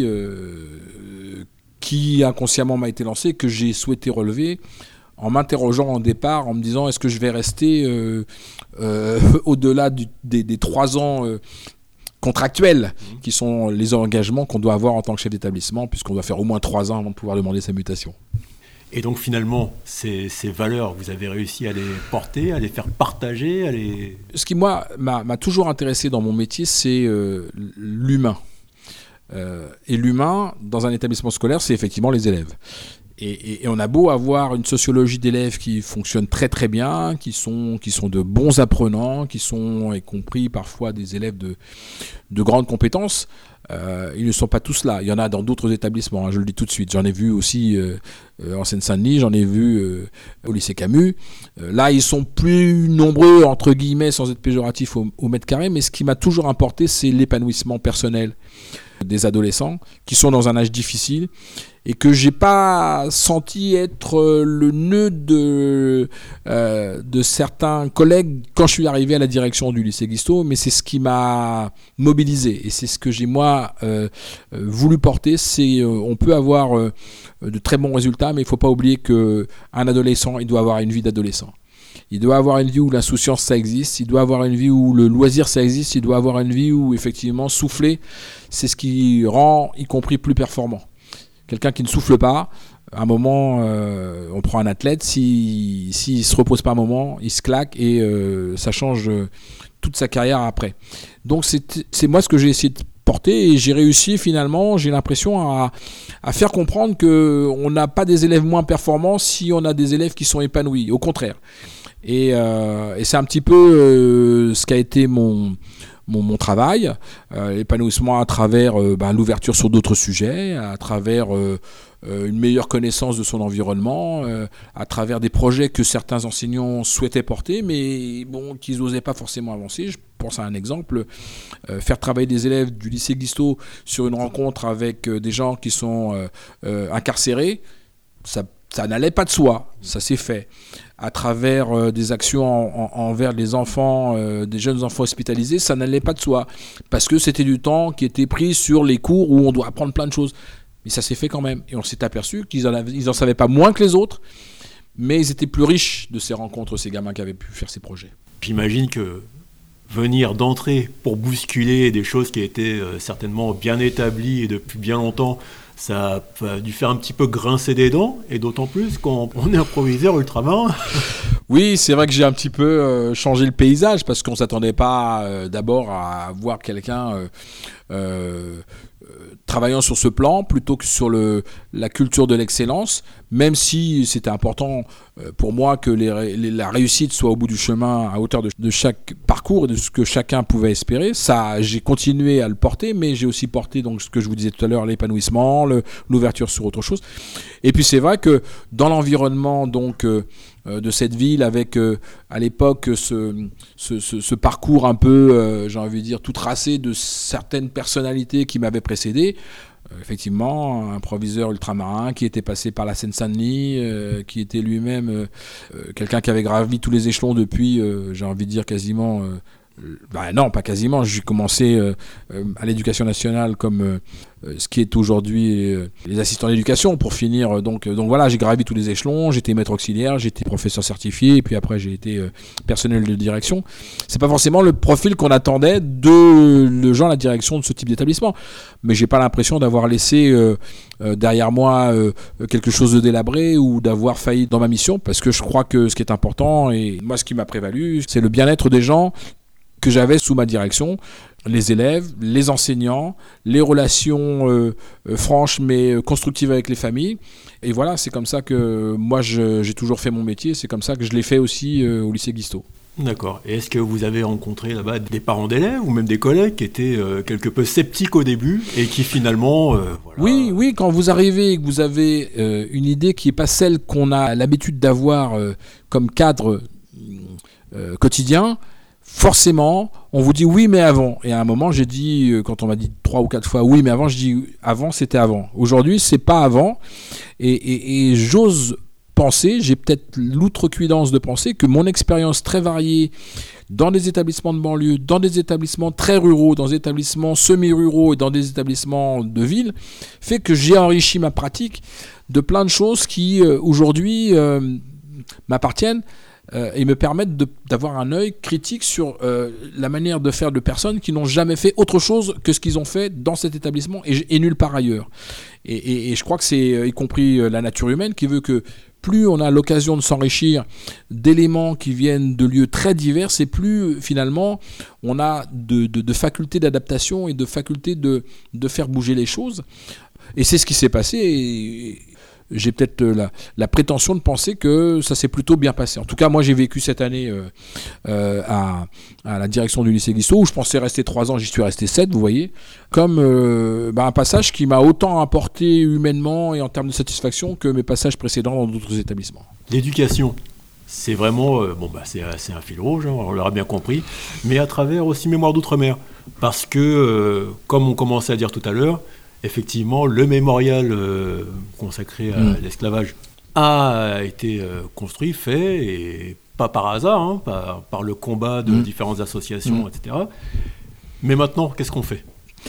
euh, qui inconsciemment m'a été lancé, que j'ai souhaité relever en m'interrogeant en départ, en me disant est-ce que je vais rester euh, euh, au-delà du, des, des trois ans euh, contractuels, qui sont les engagements qu'on doit avoir en tant que chef d'établissement, puisqu'on doit faire au moins trois ans avant de pouvoir demander sa mutation. Et donc finalement, ces, ces valeurs, vous avez réussi à les porter, à les faire partager, à les... Ce qui, moi, m'a, m'a toujours intéressé dans mon métier, c'est euh, l'humain. Euh, et l'humain, dans un établissement scolaire, c'est effectivement les élèves. Et, et, et on a beau avoir une sociologie d'élèves qui fonctionne très très bien, qui sont, qui sont de bons apprenants, qui sont, y compris parfois des élèves de, de grandes compétences, euh, ils ne sont pas tous là. Il y en a dans d'autres établissements, hein, je le dis tout de suite. J'en ai vu aussi euh, euh, en Seine-Saint-Denis, j'en ai vu euh, au lycée Camus. Euh, là, ils sont plus nombreux, entre guillemets, sans être péjoratif au, au mètre carré, mais ce qui m'a toujours importé, c'est l'épanouissement personnel des adolescents qui sont dans un âge difficile et que j'ai pas senti être le nœud de, euh, de certains collègues quand je suis arrivé à la direction du lycée Guisto, mais c'est ce qui m'a mobilisé et c'est ce que j'ai moi euh, euh, voulu porter. C'est euh, on peut avoir euh, de très bons résultats, mais il faut pas oublier que un adolescent, il doit avoir une vie d'adolescent. Il doit avoir une vie où l'insouciance, ça existe. Il doit avoir une vie où le loisir, ça existe. Il doit avoir une vie où, effectivement, souffler, c'est ce qui rend, y compris, plus performant. Quelqu'un qui ne souffle pas, à un moment, euh, on prend un athlète, s'il si, ne se repose pas un moment, il se claque et euh, ça change toute sa carrière après. Donc, c'est, c'est moi ce que j'ai essayé de porter et j'ai réussi finalement, j'ai l'impression, à, à faire comprendre qu'on n'a pas des élèves moins performants si on a des élèves qui sont épanouis. Au contraire. Et, euh, et c'est un petit peu euh, ce qu'a été mon, mon, mon travail, euh, l'épanouissement à travers euh, ben, l'ouverture sur d'autres sujets, à travers euh, euh, une meilleure connaissance de son environnement, euh, à travers des projets que certains enseignants souhaitaient porter, mais bon, qu'ils n'osaient pas forcément avancer. Je pense à un exemple, euh, faire travailler des élèves du lycée Guisto sur une rencontre avec euh, des gens qui sont euh, euh, incarcérés, ça Ça n'allait pas de soi, ça s'est fait. À travers euh, des actions en, en, envers les enfants, euh, des jeunes enfants hospitalisés, ça n'allait pas de soi. Parce que c'était du temps qui était pris sur les cours où on doit apprendre plein de choses. Mais ça s'est fait quand même. Et on s'est aperçu qu'ils en, avaient, ils en savaient pas moins que les autres, mais ils étaient plus riches de ces rencontres, ces gamins qui avaient pu faire ces projets. J'imagine que venir d'entrée pour bousculer des choses qui étaient euh, certainement bien établies et depuis bien longtemps, ça a dû faire un petit peu grincer des dents, et d'autant plus quand on est un proviseur ultramarin. Oui, c'est vrai que j'ai un petit peu euh, changé le paysage parce qu'on s'attendait pas euh, d'abord à voir quelqu'un euh, euh, travaillant sur ce plan plutôt que sur le, la culture de l'excellence, même si c'était important euh, pour moi que les, les, la réussite soit au bout du chemin à hauteur de, de chaque parcours et de ce que chacun pouvait espérer. Ça, j'ai continué à le porter, mais j'ai aussi porté donc ce que je vous disais tout à l'heure, l'épanouissement, le, l'ouverture sur autre chose. Et puis c'est vrai que dans l'environnement donc euh, de cette ville, avec euh, à l'époque ce, ce, ce, ce parcours un peu, euh, j'ai envie de dire, tout tracé de certaines personnalités qui m'avaient précédé. Euh, effectivement, un proviseur ultramarin qui était passé par la Seine-Saint-Denis, euh, qui était lui-même euh, euh, quelqu'un qui avait gravi tous les échelons depuis, euh, j'ai envie de dire quasiment... Euh, Ben non, pas quasiment. J'ai commencé euh, euh, à l'éducation nationale comme euh, euh, ce qui est aujourd'hui euh, les assistants d'éducation pour finir. Euh, donc, euh, donc voilà, j'ai gravi tous les échelons. J'étais maître auxiliaire, j'étais professeur certifié, et puis après j'ai été euh, personnel de direction. C'est pas forcément le profil qu'on attendait de, de gens à la direction de ce type d'établissement. Mais j'ai pas l'impression d'avoir laissé euh, euh, derrière moi euh, quelque chose de délabré ou d'avoir failli dans ma mission, parce que je crois que ce qui est important, et moi ce qui m'a prévalu, c'est le bien-être des gens que j'avais sous ma direction, les élèves, les enseignants, les relations euh, euh, franches mais constructives avec les familles. Et voilà, c'est comme ça que moi je, j'ai toujours fait mon métier, c'est comme ça que je l'ai fait aussi euh, au lycée Guisteau. D'accord. Et est-ce que vous avez rencontré là-bas des parents d'élèves ou même des collègues qui étaient euh, quelque peu sceptiques au début et qui finalement... Euh, voilà... Oui, oui, quand vous arrivez et que vous avez euh, une idée qui n'est pas celle qu'on a l'habitude d'avoir euh, comme cadre euh, quotidien, forcément, on vous dit oui, mais avant. Et à un moment, j'ai dit, quand on m'a dit trois ou quatre fois oui, mais avant, je dis avant, c'était avant. Aujourd'hui, c'est pas avant. Et, et, et j'ose penser, j'ai peut-être l'outrecuidance de penser que mon expérience très variée dans des établissements de banlieue, dans des établissements très ruraux, dans des établissements semi-ruraux et dans des établissements de ville, fait que j'ai enrichi ma pratique de plein de choses qui, euh, aujourd'hui, euh, m'appartiennent. Euh, et me permettent de, d'avoir un œil critique sur euh, la manière de faire de personnes qui n'ont jamais fait autre chose que ce qu'ils ont fait dans cet établissement et, et nulle part ailleurs. Et, et, et je crois que c'est, euh, y compris euh, la nature humaine, qui veut que plus on a l'occasion de s'enrichir d'éléments qui viennent de lieux très divers, et plus finalement on a de, de, de facultés d'adaptation et de facultés de, de faire bouger les choses. Et c'est ce qui s'est passé. Et, j'ai peut-être la, la prétention de penser que ça s'est plutôt bien passé. En tout cas, moi, j'ai vécu cette année euh, euh, à, à la direction du lycée Guisteau, où je pensais rester trois ans, j'y suis resté sept, vous voyez, comme euh, bah, un passage qui m'a autant apporté humainement et en termes de satisfaction que mes passages précédents dans d'autres établissements. L'éducation, c'est vraiment, euh, bon, bah, c'est, c'est un fil rouge, hein, on l'aura bien compris, mais à travers aussi Mémoire d'Outre-mer. Parce que, euh, comme on commençait à dire tout à l'heure, effectivement, le mémorial euh, consacré à mmh. l'esclavage a été euh, construit, fait, et pas par hasard, hein, par, par le combat de mmh. différentes associations, mmh. et cetera. Mais maintenant, qu'est-ce qu'on fait ?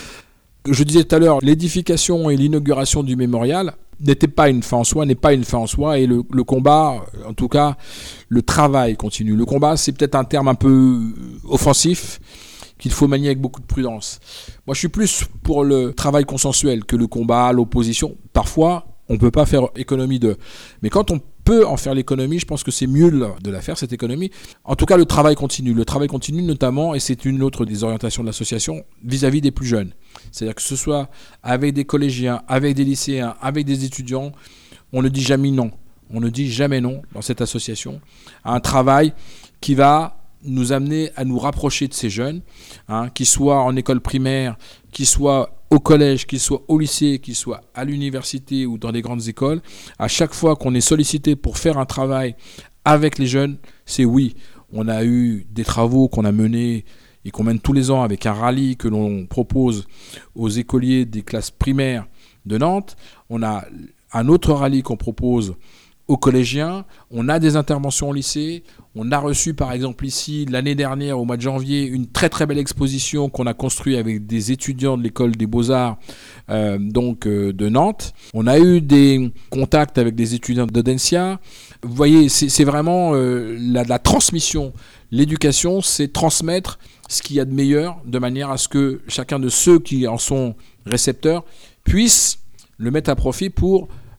Je disais tout à l'heure, l'édification et l'inauguration du mémorial n'était pas une fin en soi, n'est pas une fin en soi, et le, le combat, en tout cas, le travail continue. Le combat, c'est peut-être un terme un peu offensif, qu'il faut manier avec beaucoup de prudence. Moi, je suis plus pour le travail consensuel que le combat, l'opposition. Parfois, on ne peut pas faire économie de... Mais quand on peut en faire l'économie, je pense que c'est mieux de la faire, cette économie. En tout cas, le travail continue. Le travail continue notamment, et c'est une autre des orientations de l'association, vis-à-vis des plus jeunes. C'est-à-dire que ce soit avec des collégiens, avec des lycéens, avec des étudiants, on ne dit jamais non. On ne dit jamais non dans cette association à un travail qui va nous amener à nous rapprocher de ces jeunes, hein, qu'ils soient en école primaire, qu'ils soient au collège, qu'ils soient au lycée, qu'ils soient à l'université ou dans des grandes écoles. À chaque fois qu'on est sollicité pour faire un travail avec les jeunes, c'est oui. On a eu des travaux qu'on a menés et qu'on mène tous les ans avec un rallye que l'on propose aux écoliers des classes primaires de Nantes. On a un autre rallye qu'on propose aux collégiens, on a des interventions au lycée, on a reçu par exemple ici l'année dernière au mois de janvier une très très belle exposition qu'on a construite avec des étudiants de l'école des Beaux-Arts euh, donc euh, de Nantes. On a eu des contacts avec des étudiants d'Audencia. Vous voyez, c'est, c'est vraiment euh, la, la transmission. L'éducation, c'est transmettre ce qu'il y a de meilleur de manière à ce que chacun de ceux qui en sont récepteurs puisse le mettre à profit pour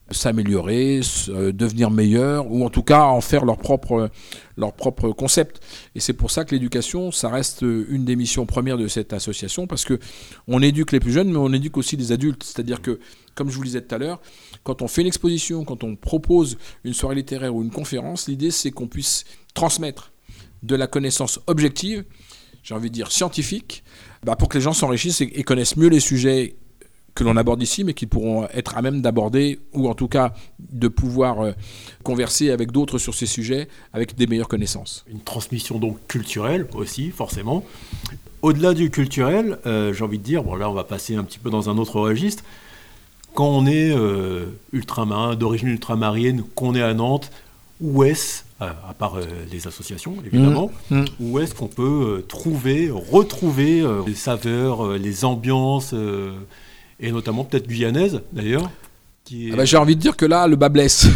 s'améliorer, euh, devenir meilleurs, ou en tout cas en faire leur propre, leur propre concept. Et c'est pour ça que l'éducation, ça reste une des missions premières de cette association, parce qu'on éduque les plus jeunes, mais on éduque aussi les adultes. C'est-à-dire que, comme je vous le disais tout à l'heure, quand on fait une exposition, quand on propose une soirée littéraire ou une conférence, l'idée c'est qu'on puisse transmettre de la connaissance objective, j'ai envie de dire scientifique, bah pour que les gens s'enrichissent et, et connaissent mieux les sujets que l'on aborde ici, mais qui pourront être à même d'aborder, ou en tout cas de pouvoir euh, converser avec d'autres sur ces sujets avec des meilleures connaissances. Une transmission donc culturelle aussi, forcément. Au-delà du culturel, euh, j'ai envie de dire, bon là on va passer un petit peu dans un autre registre, quand on est euh, ultramarin, d'origine ultramarine, qu'on est à Nantes, où est-ce, à part euh, les associations évidemment, mmh, mmh. où est-ce qu'on peut euh, trouver, retrouver euh, les saveurs, euh, les ambiances, euh, et notamment peut-être guyanaise d'ailleurs qui est... ah bah, j'ai envie de dire que là le bas blesse.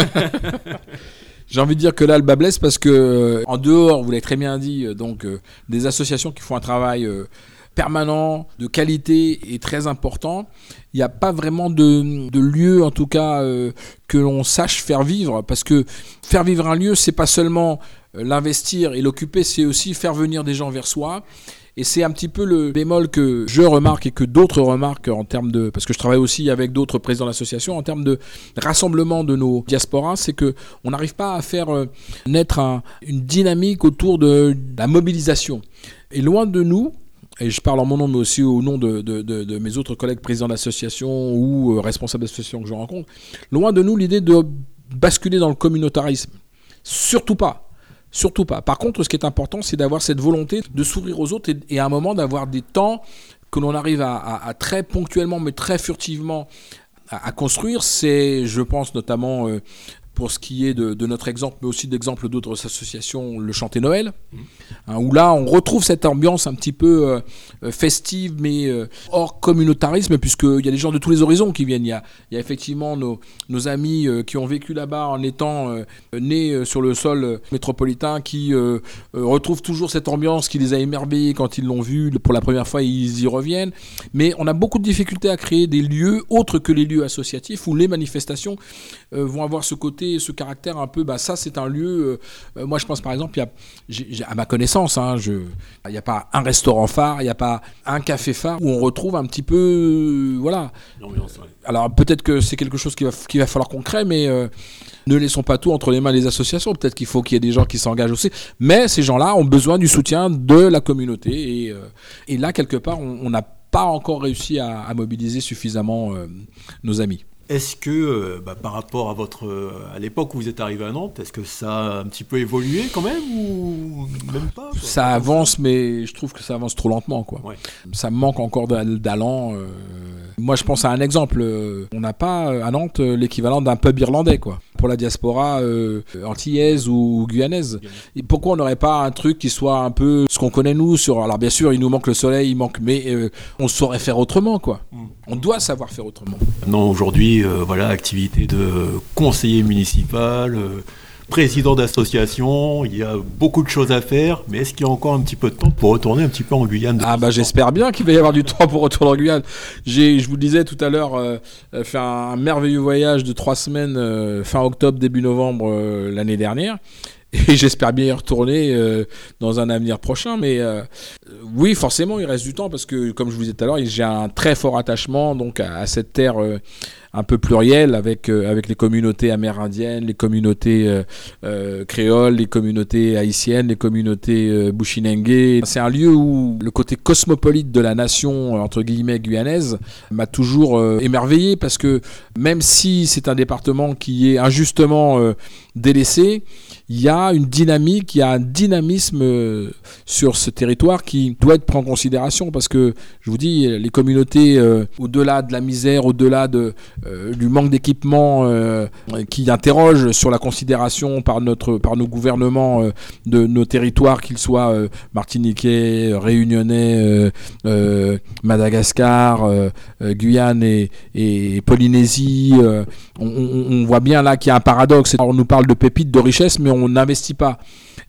J'ai envie de dire que là le bas blesse parce que euh, en dehors, vous l'avez très bien dit, euh, donc euh, des associations qui font un travail euh, permanent, de qualité et très important, il n'y a pas vraiment de, de lieu en tout cas euh, que l'on sache faire vivre, parce que faire vivre un lieu, c'est pas seulement euh, l'investir et l'occuper, c'est aussi faire venir des gens vers soi. Et c'est un petit peu le bémol que je remarque et que d'autres remarquent en termes de... Parce que je travaille aussi avec d'autres présidents d'associations, en termes de rassemblement de nos diasporas, c'est qu'on n'arrive pas à faire naître un, une dynamique autour de la mobilisation. Et loin de nous, et je parle en mon nom, mais aussi au nom de, de, de, de mes autres collègues présidents d'associations ou euh, responsables d'associations que je rencontre, loin de nous l'idée de basculer dans le communautarisme. Surtout pas. Surtout pas. Par contre, ce qui est important, c'est d'avoir cette volonté de s'ouvrir aux autres et, et à un moment d'avoir des temps que l'on arrive à, à, à très ponctuellement, mais très furtivement à, à construire. C'est, je pense notamment euh, pour ce qui est de, de notre exemple, mais aussi d'exemples d'autres associations, le Chanter Noël, mmh. hein, où là, on retrouve cette ambiance un petit peu euh, festive, mais euh, hors communautarisme, puisqu'il y a des gens de tous les horizons qui viennent. Il y a, il y a effectivement nos, nos amis euh, qui ont vécu là-bas en étant euh, nés euh, sur le sol euh, métropolitain, qui euh, euh, retrouvent toujours cette ambiance qui les a émerveillés quand ils l'ont vu. Pour la première fois, ils y reviennent. Mais on a beaucoup de difficultés à créer des lieux autres que les lieux associatifs, où les manifestations euh, vont avoir ce côté, ce caractère un peu, bah ça c'est un lieu, euh, moi je pense par exemple, il y a, j'ai, j'ai, à ma connaissance, hein, je, il n'y a pas un restaurant phare, il n'y a pas un café phare où on retrouve un petit peu, euh, voilà. L'ambiance, ouais. Alors peut-être que c'est quelque chose qu'il va, qu'il va falloir qu'on crée, mais euh, ne laissons pas tout entre les mains des associations, peut-être qu'il faut qu'il y ait des gens qui s'engagent aussi, mais ces gens-là ont besoin du soutien de la communauté, et, euh, et là quelque part on n'a pas encore réussi à, à mobiliser suffisamment euh, nos amis. Est-ce que, euh, bah, par rapport à votre, euh, à l'époque où vous êtes arrivé à Nantes, est-ce que ça a un petit peu évolué quand même ou même pas quoi? Ça avance, mais je trouve que ça avance trop lentement, quoi. Ouais. Ça manque encore d'allant. Euh... Moi, je pense à un exemple. On n'a pas à Nantes l'équivalent d'un pub irlandais, quoi, pour la diaspora euh, antillaise ou guyanaise. Et pourquoi on n'aurait pas un truc qui soit un peu ce qu'on connaît nous sur... Alors bien sûr, il nous manque le soleil, il manque, mais euh, on saurait faire autrement, quoi. Mm. On doit savoir faire autrement. Non, aujourd'hui. Euh, voilà, activité de conseiller municipal, euh, président d'association, il y a beaucoup de choses à faire, mais est-ce qu'il y a encore un petit peu de temps pour retourner un petit peu en Guyane? Ah bah j'espère bien qu'il va y avoir du temps pour retourner en Guyane. J'ai, je vous le disais tout à l'heure, euh, fait un, un merveilleux voyage de trois semaines, euh, fin octobre, début novembre euh, l'année dernière. Et j'espère bien y retourner euh, dans un avenir prochain. Mais euh, oui, forcément, il reste du temps parce que, comme je vous disais tout à l'heure, j'ai un très fort attachement donc, à, à cette terre euh, un peu plurielle avec, euh, avec les communautés amérindiennes, les communautés euh, euh, créoles, les communautés haïtiennes, les communautés euh, bushinengue. C'est un lieu où le côté cosmopolite de la nation, entre guillemets, guyanaise, m'a toujours euh, émerveillé parce que même si c'est un département qui est injustement euh, délaissé, il y a une dynamique, il y a un dynamisme euh, sur ce territoire qui doit être pris en considération parce que, je vous dis, les communautés, euh, au-delà de la misère, au-delà de, euh, du manque d'équipement, euh, qui interrogent sur la considération par, notre, par nos gouvernements euh, de nos territoires, qu'ils soient euh, martiniquais, réunionnais, euh, euh, Madagascar, euh, euh, Guyane et, et Polynésie. Euh, on, on, on voit bien là qu'il y a un paradoxe. On nous parle de pépites, de richesses, mais on on n'investit pas.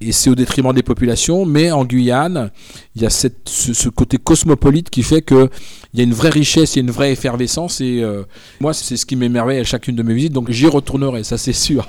et c'est au détriment des populations. Mais en Guyane, il y a cette, ce, ce côté cosmopolite qui fait qu'il y a une vraie richesse, il y a une vraie effervescence, et euh, moi c'est ce qui m'émerveille à chacune de mes visites, donc j'y retournerai, ça c'est sûr.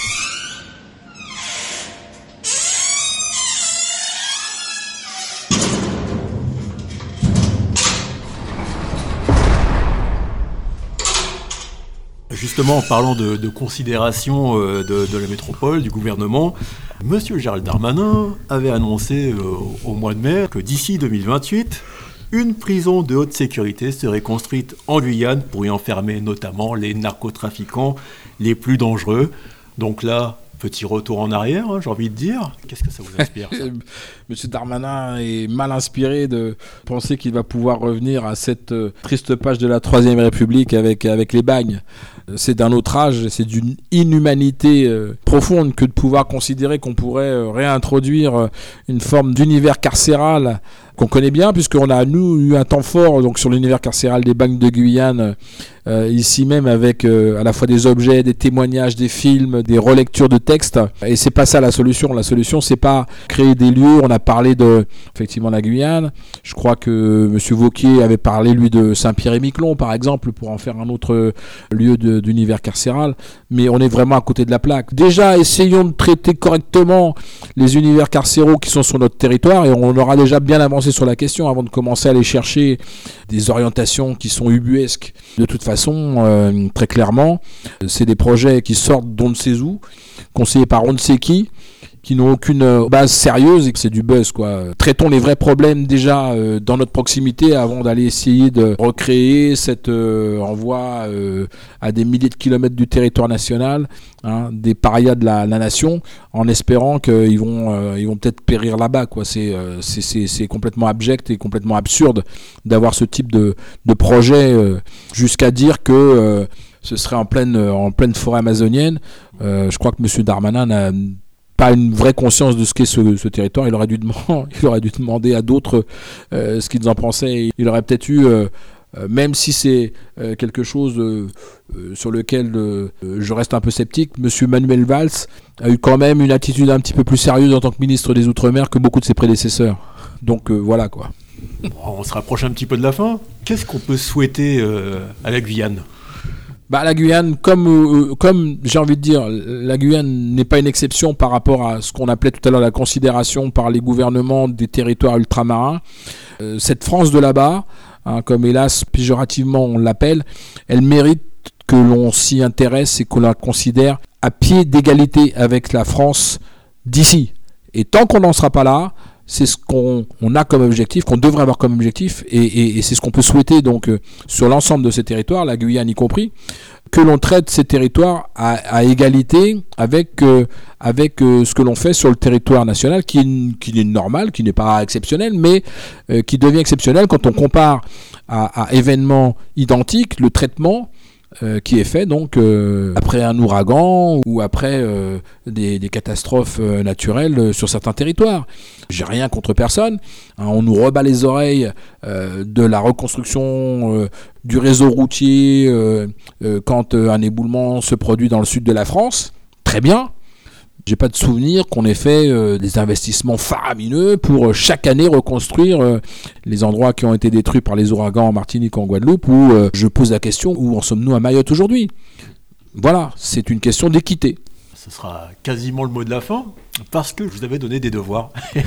Justement, en parlant de, de considération euh, de, de la métropole, du gouvernement, Monsieur Gérald Darmanin avait annoncé euh, au mois de mai que d'ici deux mille vingt-huit, une prison de haute sécurité serait construite en Guyane pour y enfermer notamment les narcotrafiquants les plus dangereux. Donc là, petit retour en arrière, hein, j'ai envie de dire. Qu'est-ce que ça vous inspire, ça ? Monsieur Darmanin est mal inspiré de penser qu'il va pouvoir revenir à cette euh, triste page de la Troisième République avec, avec les bagnes. C'est d'un autre âge, c'est d'une inhumanité euh, profonde que de pouvoir considérer qu'on pourrait euh, réintroduire euh, une forme d'univers carcéral qu'on connaît bien, puisqu'on a, nous, eu un temps fort donc, sur l'univers carcéral des bagnes de Guyane, euh, ici même avec euh, à la fois des objets, des témoignages, des films, des relectures de textes. Et c'est pas ça la solution. La solution, c'est pas créer des lieux. On a parlé de, effectivement, la Guyane. Je crois que M. Wauquiez avait parlé, lui, de Saint-Pierre-et-Miquelon, par exemple, pour en faire un autre lieu de, d'univers carcéral. Mais on est vraiment à côté de la plaque. Déjà, essayons de traiter correctement les univers carcéraux qui sont sur notre territoire, et on aura déjà bien avancé sur la question avant de commencer à aller chercher des orientations qui sont ubuesques. De toute façon, euh, très clairement, c'est des projets qui sortent d'on ne sait où, conseillés par on ne sait qui, qui n'ont aucune base sérieuse et que c'est du buzz, quoi. Traitons les vrais problèmes déjà euh, dans notre proximité avant d'aller essayer de recréer cet euh, envoi euh, à des milliers de kilomètres du territoire national, hein, des parias de la, la nation, en espérant qu'ils vont, euh, ils vont peut-être périr là-bas, quoi. C'est, euh, c'est, c'est, c'est complètement abject et complètement absurde d'avoir ce type de, de projet, euh, jusqu'à dire que euh, ce serait en pleine, en pleine forêt amazonienne. Euh, je crois que M. Darmanin n'a pas une vraie conscience de ce qu'est ce, ce territoire. Il aurait dû demander, il aurait dû demander à d'autres euh, ce qu'ils en pensaient. Il aurait peut-être eu, euh, euh, même si c'est euh, quelque chose euh, euh, sur lequel euh, je reste un peu sceptique, M. Manuel Valls a eu quand même une attitude un petit peu plus sérieuse en tant que ministre des Outre-mer que beaucoup de ses prédécesseurs. Donc euh, voilà, quoi. Bon, on se rapproche un petit peu de la fin. Qu'est-ce qu'on peut souhaiter euh, à la Guyane ? Bah, la Guyane, comme, euh, comme j'ai envie de dire, la Guyane n'est pas une exception par rapport à ce qu'on appelait tout à l'heure la considération par les gouvernements des territoires ultramarins. Euh, cette France de là-bas, hein, comme hélas péjorativement on l'appelle, elle mérite que l'on s'y intéresse et qu'on la considère à pied d'égalité avec la France d'ici. Et tant qu'on n'en sera pas là, c'est ce qu'on on a comme objectif, qu'on devrait avoir comme objectif, et, et, et c'est ce qu'on peut souhaiter donc euh, sur l'ensemble de ces territoires, la Guyane y compris, que l'on traite ces territoires à, à égalité avec, euh, avec euh, ce que l'on fait sur le territoire national, qui est, qui est normal, qui n'est pas exceptionnel, mais euh, qui devient exceptionnel quand on compare à, à événements identiques le traitement Euh, qui est fait donc euh, après un ouragan ou après euh, des, des catastrophes euh, naturelles euh, sur certains territoires. J'ai rien contre personne, hein, on nous rebat les oreilles euh, de la reconstruction euh, du réseau routier euh, euh, quand euh, un éboulement se produit dans le sud de la France. Très bien. J'ai pas de souvenir qu'on ait fait euh, des investissements faramineux pour euh, chaque année reconstruire euh, les endroits qui ont été détruits par les ouragans en Martinique, en Guadeloupe, où euh, je pose la question, où en sommes-nous à Mayotte aujourd'hui ? Voilà, c'est une question d'équité. Ce sera quasiment le mot de la fin, parce que je vous avais donné des devoirs.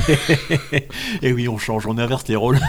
Et oui, on change, on inverse les rôles.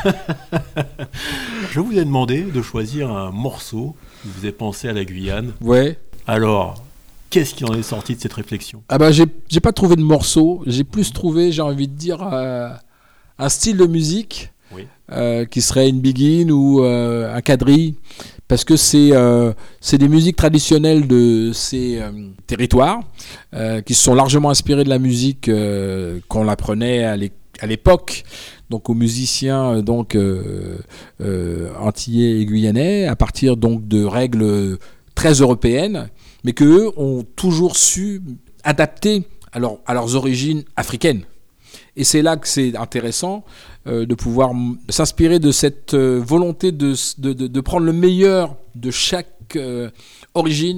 Je vous ai demandé de choisir un morceau qui vous ait pensé à la Guyane. Ouais. Alors... qu'est-ce qui en est sorti de cette réflexion ? Ah bah j'ai, j'ai pas trouvé de morceau, j'ai plus trouvé, j'ai envie de dire, euh, un style de musique oui. euh, qui serait une biguine ou euh, un quadrille, parce que c'est, euh, c'est des musiques traditionnelles de ces euh, territoires euh, qui se sont largement inspirées de la musique euh, qu'on apprenait à, l'é- à l'époque, donc aux musiciens donc euh, euh, antillais et guyanais, à partir donc de règles très européennes, mais qu'eux ont toujours su adapter à, leur, à leurs origines africaines. Et c'est là que c'est intéressant euh, de pouvoir m- s'inspirer de cette euh, volonté de, de, de, de prendre le meilleur de chaque euh, origine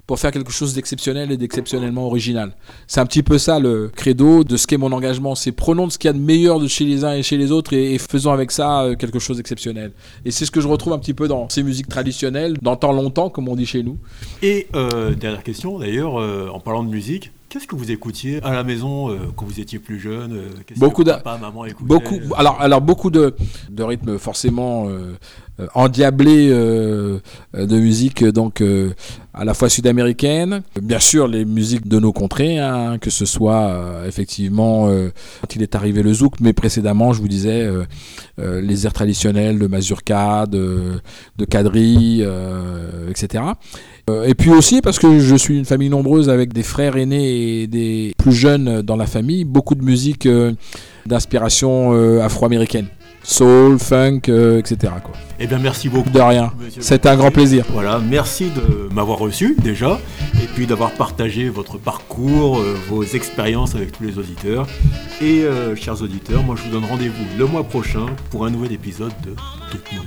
pour faire quelque chose d'exceptionnel et d'exceptionnellement original. C'est un petit peu ça le credo de ce qu'est mon engagement. C'est prenons de ce qu'il y a de meilleur de chez les uns et chez les autres et, et faisons avec ça quelque chose d'exceptionnel. Et c'est ce que je retrouve un petit peu dans ces musiques traditionnelles, d'antan longtemps, comme on dit chez nous. Et euh, dernière question d'ailleurs, euh, en parlant de musique, qu'est-ce que vous écoutiez à la maison euh, quand vous étiez plus jeune? euh, Qu'est-ce beaucoup que de, papa, maman écoutaient? Beaucoup, alors, alors beaucoup de, de rythmes forcément euh, euh, endiablés euh, de musique donc euh, à la fois sud-américaine, bien sûr les musiques de nos contrées, hein, que ce soit euh, effectivement euh, quand il est arrivé le zouk, mais précédemment je vous disais euh, euh, les airs traditionnels de mazurka, de, de quadrille, euh, et cetera. Et puis aussi parce que je suis une famille nombreuse avec des frères aînés et des plus jeunes dans la famille, beaucoup de musique euh, d'inspiration euh, afro-américaine, soul, funk, euh, et cetera quoi. Eh bien merci beaucoup. De rien, c'était un grand plaisir. Voilà, merci de m'avoir reçu déjà, et puis d'avoir partagé votre parcours, euh, vos expériences avec tous les auditeurs. Et euh, chers auditeurs, moi je vous donne rendez-vous le mois prochain pour un nouvel épisode de Toute Moon.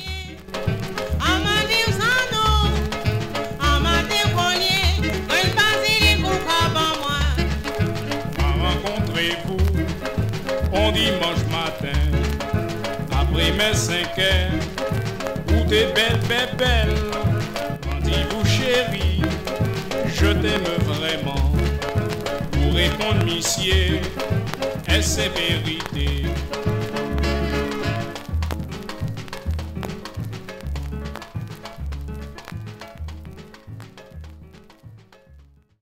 Bon dimanche matin, après mes cinq heures, où t'es belle, belle, belle, rendez-vous chérie, je t'aime vraiment. Pour répondre, monsieur, est-ce vérité?